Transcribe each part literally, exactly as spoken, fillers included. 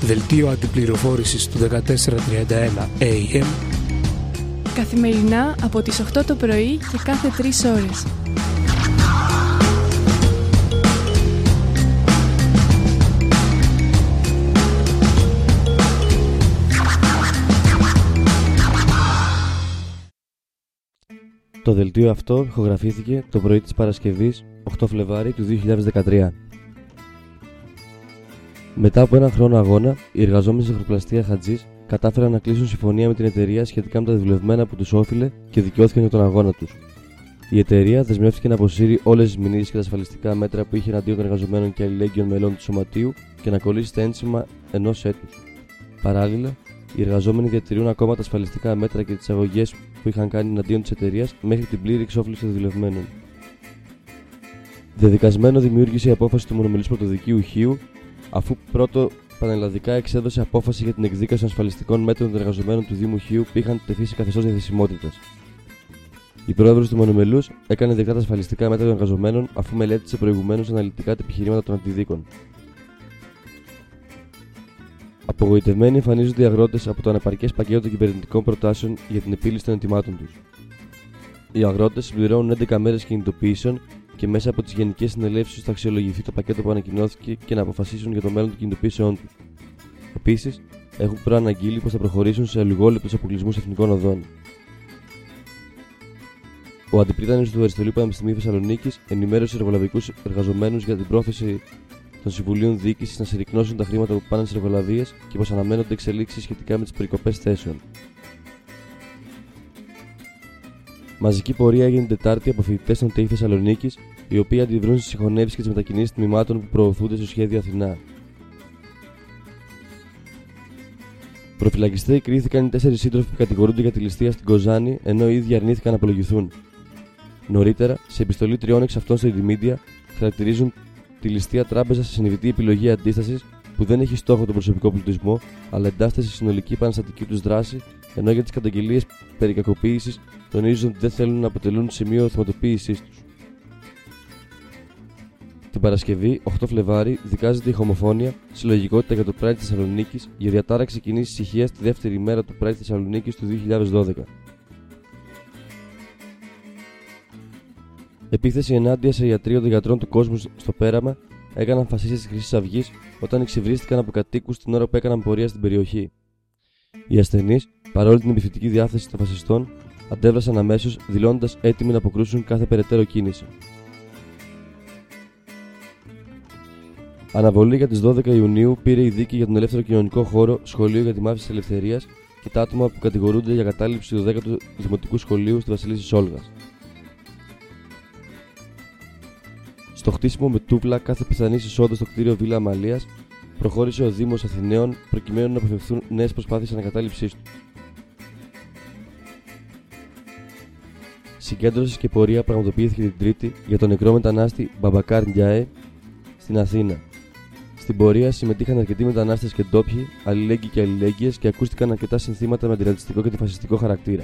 Δελτίο αντιπληροφόρησης του δεκατέσσερα τριάντα ένα έι εμ. Καθημερινά από τις οκτώ το πρωί και κάθε τρεις ώρες. Το δελτίο αυτό ηχογραφήθηκε το πρωί της Παρασκευής οκτώ Φλεβάρι του δύο χιλιάδες δεκατρία. Μετά από έναν χρόνο αγώνα, οι εργαζόμενοι στη ζαχαροπλαστεία Χατζής κατάφεραν να κλείσουν συμφωνία με την εταιρεία σχετικά με τα δουλευμένα που τους όφιλε και δικαιώθηκαν για τον αγώνα τους. Η εταιρεία δεσμεύτηκε να αποσύρει όλες τις μηνύσεις και τα ασφαλιστικά μέτρα που είχε εναντίον των εργαζομένων και αλληλέγγυων μελών του σωματείου και να κολλήσει τα ένσημα ενός έτους. Παράλληλα, οι εργαζόμενοι διατηρούν ακόμα τα ασφαλιστικά μέτρα και τις αγωγές που είχαν κάνει εναντίον της εταιρείας μέχρι την πλήρη εξόφληση των δουλευμένων. Διαδικασμένο δημιούργησε η απόφαση του μονομιλούς πρωτοδικείου Χίου, αφού πρώτο πανελλαδικά εξέδωσε απόφαση για την εκδίκαση των ασφαλιστικών μέτρων των εργαζομένων του Δήμου Χίου που είχαν τεθεί σε καθεστώς διαθεσιμότητας. Η πρόεδρος του μονομιλούς έκανε δεκτά τα ασφαλιστικά μέτρα των εργαζομένων αφού μελέτησε προηγουμένως αναλυτικά τα επιχειρήματα των αντιδίκων. Απογοητευμένοι εμφανίζονται οι αγρότες από το ανεπαρκές πακέτο των κυβερνητικών προτάσεων για την επίλυση των αιτημάτων τους. Οι αγρότες συμπληρώνουν έντεκα μέρες κινητοποιήσεων και μέσα από τις γενικές συνελεύσεις θα αξιολογηθεί το πακέτο που ανακοινώθηκε και να αποφασίσουν για το μέλλον των κινητοποιήσεών τους. Επίσης, έχουν προαναγγείλει πως θα προχωρήσουν σε ολιγόλεπτους αποκλεισμούς εθνικών οδών. Ο αντιπρίτανης του Αριστοτελείου Πανεπιστημίου Θεσσαλονίκης ενημέρωσε τους εργολαβικούς εργαζομένους για την πρόθεση των Συμβουλίων Διοίκησης να συρρικνώσουν τα χρήματα που πάνε στις εργολαβίες και πως αναμένονται εξελίξεις σχετικά με τις περικοπές θέσεων. Μαζική πορεία έγινε την Τετάρτη από φοιτητές των ΤΕΙ Θεσσαλονίκης, οι οποίοι αντιδρούν στις συγχωνεύσεις και τις μετακινήσεις τμήματων που προωθούνται στο σχέδιο Αθηνά. Προφυλακιστές κρίθηκαν οι τέσσερις σύντροφοι που κατηγορούνται για τη ληστεία στην Κοζάνη, ενώ οι ίδιοι αρνήθηκαν να απολογηθούν. Νωρίτερα, σε επιστολή τριών εξ αυτών στο Indymedia, χαρακτηρίζουν τη ληστεία τράπεζα σε συνειδητή επιλογή αντίστασης που δεν έχει στόχο τον προσωπικό πλουτισμό, αλλά εντάσσεται στη συνολική επαναστατική τους δράση, ενώ για τις καταγγελίες περί κακοποίησης τονίζουν ότι δεν θέλουν να αποτελούν σημείο θυματοποίησής τους. Την Παρασκευή, οκτώ Φλεβάρι, δικάζεται η Χωμοφώνια, συλλογικότητα για το Pride Θεσσαλονίκης, για διατάραξη κοινής ησυχίας τη δεύτερη μέρα του Pride Θεσσαλονίκης του δύο χιλιάδες δώδεκα. Επίθεση ενάντια σε ιατρείο των γιατρών του κόσμου στο Πέραμα έκαναν φασίστες της Χρυσής Αυγής όταν εξυβρίστηκαν από κατοίκους την ώρα που έκαναν πορεία στην περιοχή. Οι ασθενείς, παρόλη την επιθετική διάθεση των φασιστών, αντέβρασαν αμέσως, δηλώνοντας έτοιμοι να αποκρούσουν κάθε περαιτέρω κίνηση. Αναβολή για τις δώδεκα Ιουνίου πήρε η δίκη για τον ελεύθερο κοινωνικό χώρο Σχολείο για τη Μάθηση της Ελευθερίας και τα άτομα που κατηγορούνται για κατάληψη του δέκατου Δημοτικού Σχολείου στη Βασιλίσσης Όλγας. Στο χτίσιμο με τούβλα κάθε πιθανής εισόδου στο κτίριο Βίλα Αμαλίας, προχώρησε ο Δήμος Αθηναίων προκειμένου να αποφευθούν νέες προσπάθειες ανακατάληψής του. Συγκέντρωση και πορεία πραγματοποιήθηκε την Τρίτη για τον νεκρό μετανάστη Μπαμπακάρ Ντιάε στην Αθήνα. Στην πορεία συμμετείχαν αρκετοί μετανάστες και ντόπιοι, αλληλέγγυοι και αλληλέγγυες και ακούστηκαν αρκετά συνθήματα με αντιρατσιστικό και αντιφασιστικό χαρακτήρα.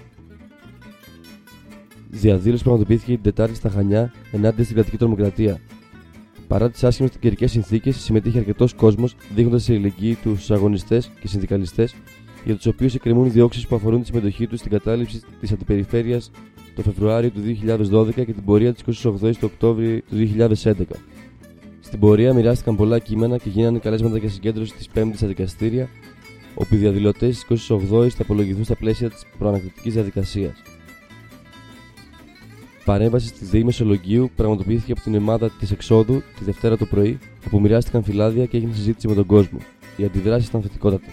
Διαδήλωση πραγματοποιήθηκε την Τετάρτη στα Χανιά ενάντια στην κρατική τρομοκρατία. Παρά τις άσχημες καιρικές συνθήκες, συμμετείχε αρκετός κόσμος, δείχνοντας τη αλληλεγγύη του στους αγωνιστές και συνδικαλιστές, για τους οποίους εκκρεμούν διώξεις που αφορούν τη συμμετοχή τους στην κατάληψη της αντιπεριφέρειας το Φεβρουάριο του δύο χιλιάδες δώδεκα και την πορεία της εικοστή όγδοη του Οκτώβρη του δύο χιλιάδες έντεκα. Στην πορεία μοιράστηκαν πολλά κείμενα και γίνανε καλέσματα για συγκέντρωση της Πέμπτης στα δικαστήρια, όπου οι διαδηλωτές της εικοστή όγδοη θα απολογηθούν στα πλαίσια της προανακριτικής διαδικασίας. Παρέμβαση στη ΔΕΗ Μεσολογγίου πραγματοποιήθηκε από την ομάδα της Εξόδου τη Δευτέρα το πρωί, όπου μοιράστηκαν φυλάδια και έγινε συζήτηση με τον κόσμο. Οι αντιδράσεις ήταν θετικότατες.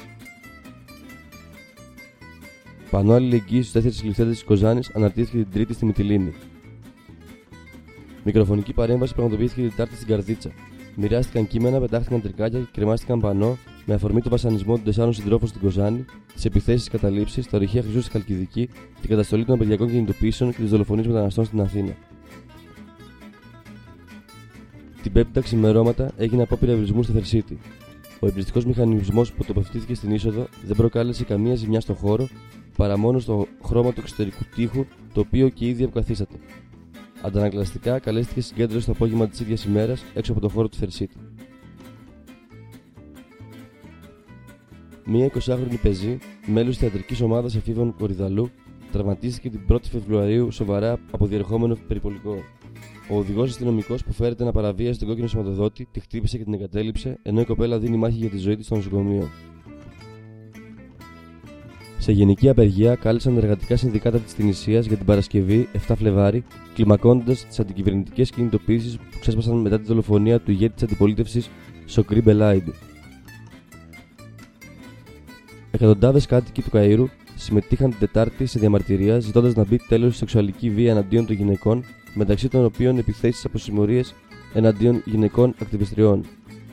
Πανό αλληλεγγύης στους τέσσερις συλληφθέντες της Κοζάνης αναρτήθηκε την Τρίτη στη Μυτιλήνη. Μικροφωνική παρέμβαση πραγματοποιήθηκε την Τετάρτη στην Καρδίτσα. Μοιράστηκαν κείμενα, πετάχτηκαν τρικάκια και κρεμάστηκαν πανό με αφορμή τον βασανισμό των τεσσάρων συντρόφων στην Κοζάνη, τις επιθέσεις, καταλήψεις, τα ορυχεία Χρυσού στη Χαλκιδική, την καταστολή των απεργιακών κινητοποιήσεων και τις δολοφονίες μεταναστών στην Αθήνα. Την Πέμπτη τα ξημερώματα έγινε απόπειρα ευρισμού στο Θερσίτη. Ο εμπριστικός μηχανισμός που τοποθετήθηκε στην είσοδο δεν προκάλεσε καμία ζημιά στο χώρο, παρά μόνο στο χρώμα του εξωτερικού τοίχου, το οποίο και ήδη αποκαθίσταται. Αντανακλαστικά καλέστηκε συγκέντρωση το απόγευμα της ίδιας ημέρας έξω από το χώρο του Θερσίτη. Μία εικοσάχρονη πεζή, μέλος της θεατρικής ομάδας εφήβων Κορυδαλού, τραυματίστηκε την πρώτη Φεβρουαρίου σοβαρά από διερχόμενο περιπολικό. Ο οδηγός αστυνομικός που φέρεται να παραβίασε τον κόκκινο σηματοδότη τη χτύπησε και την εγκατέλειψε, ενώ η κοπέλα δίνει μάχη για τη ζωή της στο νοσοκομείο. Σε γενική απεργία κάλεσαν εργατικά συνδικάτα της Τινησίας για την Παρασκευή, επτά Φλεβάρι, κλιμακώνοντας τις αντικυβερνητικές κινητοποίησεις που ξέσπασαν μετά τη δολοφονία του ηγέτη της αντιπολίτευσης Σοκρή Μπελάιντ. Εκατοντάδες κάτοικοι του Καΐρου συμμετείχαν την Τετάρτη σε διαμαρτυρία ζητώντας να μπει τέλος στη σεξουαλική βία εναντίον των γυναικών, μεταξύ των οποίων επιθέσεις από συμμορίες εναντίον γυναικών ακτιβιστριών.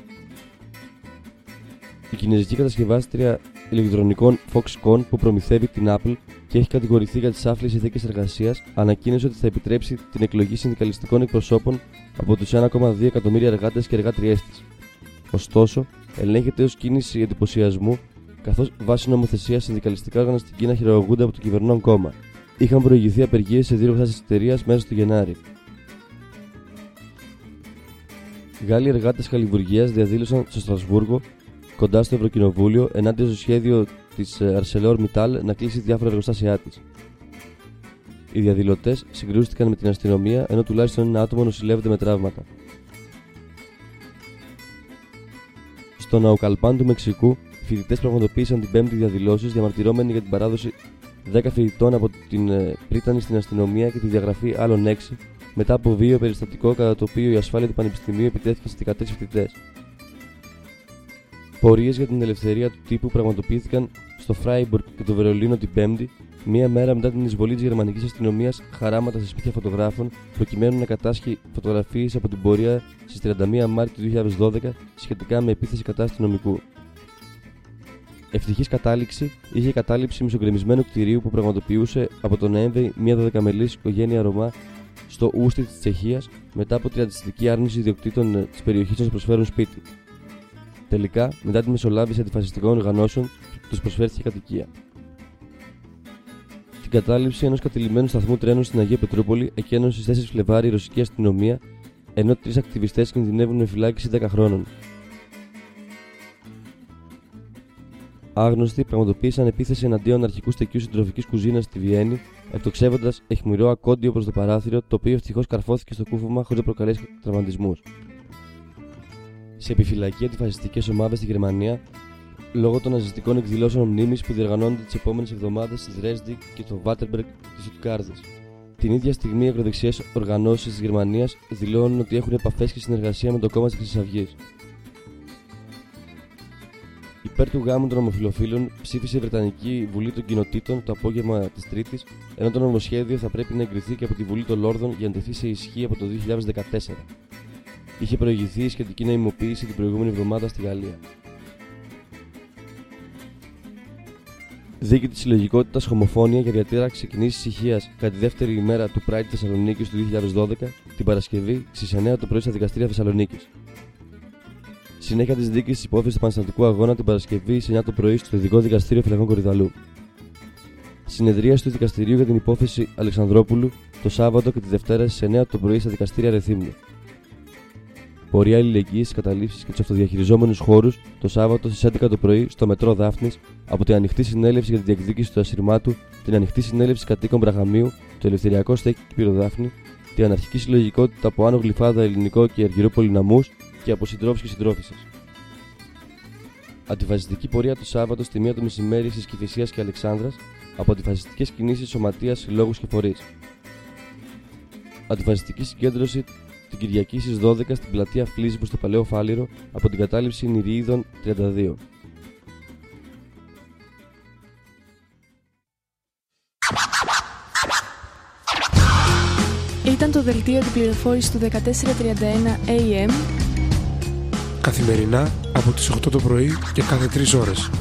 Η κινέζικη κατασκευάστρια ηλεκτρονικών Foxconn, που προμηθεύει την Apple και έχει κατηγορηθεί για τις άφλιες συνθήκες εργασίας, ανακοίνωσε ότι θα επιτρέψει την εκλογή συνδικαλιστικών εκπροσώπων από τους ένα κόμμα δύο εκατομμύρια εργάτες και εργάτριές της. Ωστόσο, ελέγχεται ως κίνηση εντυπωσιασμού, καθώς βάσει νομοθεσίας συνδικαλιστικά όργανα στην Κίνα χειραγωγούνται από το κυβερνών κόμμα. Είχαν προηγηθεί απεργίες σε δύο εργοστάσια της εταιρείας μέσα στο Γενάρη. Γάλλοι εργάτες χαλιβουργίας διαδήλωσαν στο Στρασβούργο, κοντά στο Ευρωκοινοβούλιο, ενάντια στο σχέδιο της ArcelorMittal να κλείσει διάφορα εργοστάσια της. Οι διαδηλωτές συγκρούστηκαν με την αστυνομία, ενώ τουλάχιστον ένα άτομο νοσηλεύεται με τραύματα. Στο Ναουκαλπάν του Μεξικού, φοιτητές πραγματοποίησαν την Πέμπτη διαδηλώσεις διαμαρτυρώμενοι για την παράδοση δέκα φοιτητών από την πρίτανη στην αστυνομία και τη διαγραφή άλλων έξι, μετά από βίαιο περιστατικό κατά το οποίο η ασφάλεια του Πανεπιστημίου επιτέθηκε στις δεκατρείς φοιτητές. Πορείες για την ελευθερία του τύπου πραγματοποιήθηκαν στο Φράιμπουργκ και το Βερολίνο την Πέμπτη, μία μέρα μετά την εισβολή της γερμανικής αστυνομίας χαράματα σε σπίτια φωτογράφων, προκειμένου να κατάσχει φωτογραφίες από την πορεία στις τριάντα μία Μάρτη του δύο χιλιάδες δώδεκα σχετικά με επίθεση κατά αστυνομικού. Ευτυχής κατάληξη είχε η κατάληψη μισογκρεμισμένου κτηρίου που πραγματοποιούσε από τον Νοέμβρη μια δωδεκαμελής οικογένεια Ρωμά στο Ούστι της Τσεχίας, μετά από τριαντιστική άρνηση ιδιοκτήτων της περιοχής να τους προσφέρουν σπίτι. Τελικά, μετά τη μεσολάβηση αντιφασιστικών οργανώσεων, τους προσφέρθηκε κατοικία. Την κατάληψη ενός κατειλημμένου σταθμού τρένου στην Αγία Πετρούπολη εκένωσε στις τέσσερις Φλεβάρι η ρωσική αστυνομία, ενώ τρεις ακτιβιστές κινδυνεύουν με φυλάκιση δέκα χρόνων. Άγνωστοι πραγματοποίησαν επίθεση εναντίον αρχικού στεκιού συντροφικής κουζίνας στη Βιέννη, εκτοξεύοντας αιχμηρό ακόντιο προς το παράθυρο, το οποίο ευτυχώς καρφώθηκε στο κούφωμα χωρίς να προκαλέσει τραυματισμούς. Σε επιφυλακή αντιφασιστικές ομάδες στη Γερμανία, λόγω των ναζιστικών εκδηλώσεων μνήμης που διοργανώνονται τις επόμενες εβδομάδες στη Δρέσδη και στο Βάτερμπεργκ της Στουτγκάρδης. Την ίδια στιγμή, οι ακροδεξιές οργανώσεις της Γερμανίας δηλώνουν ότι έχουν επαφές και συνεργασία με το κόμμα της Χρυσής Αυγής. Υπέρ του γάμου των ομοφυλοφίλων ψήφισε η Βρετανική Βουλή των Κοινοτήτων το απόγευμα της Τρίτης, ενώ το νομοσχέδιο θα πρέπει να εγκριθεί και από τη Βουλή των Λόρδων για να τεθεί σε ισχύ από το δύο χιλιάδες δεκατέσσερα. Είχε προηγηθεί η σχετική νοημοποίηση την προηγούμενη εβδομάδα στη Γαλλία. Δίκη της συλλογικότητας Χομοφόνια για διατήραξη κοινής ησυχίας κατά τη δεύτερη ημέρα του Pride Θεσσαλονίκης του δύο χιλιάδες δώδεκα, την Παρασκευή στις εννιά το πρωί στα δικαστήρια Θεσσαλονίκης. Συνέχεια της δίκης της υπόθεσης του Πανελλαδικού Αγώνα την Παρασκευή στις εννιά το πρωί στο Ειδικό Δικαστήριο Φυλακών Κορυδαλού. Συνεδρίαση του δικαστηρίου για την υπόθεση Αλεξανδρόπουλου το Σάββατο και τη Δευτέρα στις εννιά το πρωί στα δικαστήρια Ρεθύμνου. Πορεία αλληλεγγύης στις καταλήψεις και τους αυτοδιαχειριζόμενους χώρους το Σάββατο στις έντεκα το πρωί στο μετρό Δάφνης, από την ανοιχτή συνέλευση για τη διεκδίκηση του ασυρμάτου, την ανοιχτή συνέλευση κατοίκων Μπραγαμίου, το Ελευθεριακό Στέκι Πυροδάφνη, την αναρχική συλλογικότητα από Άνω Γλυφάδα, Ελληνικό και Αργυρούπολη Ναμούς και από συντρόφους και συντρόφισσες. Αντιφασιστική πορεία το Σάββατο στη μία το μεσημέρι στις Κηφισίας και Αλεξάνδρας, από αντιφασιστικές κινήσεις σωματείας, συλλόγους και φορείς. Αντιφασιστική συγκέντρωση την Κυριακή στις δώδεκα στην πλατεία Φλίσμπου στο Παλαιό Φάληρο από την κατάληψη Νηριείδων τριάντα δύο. Ήταν το δελτίο του πληροφόρησης του δεκατέσσερα τριάντα ένα έι εμ καθημερινά από τις οκτώ το πρωί και κάθε τρεις ώρες.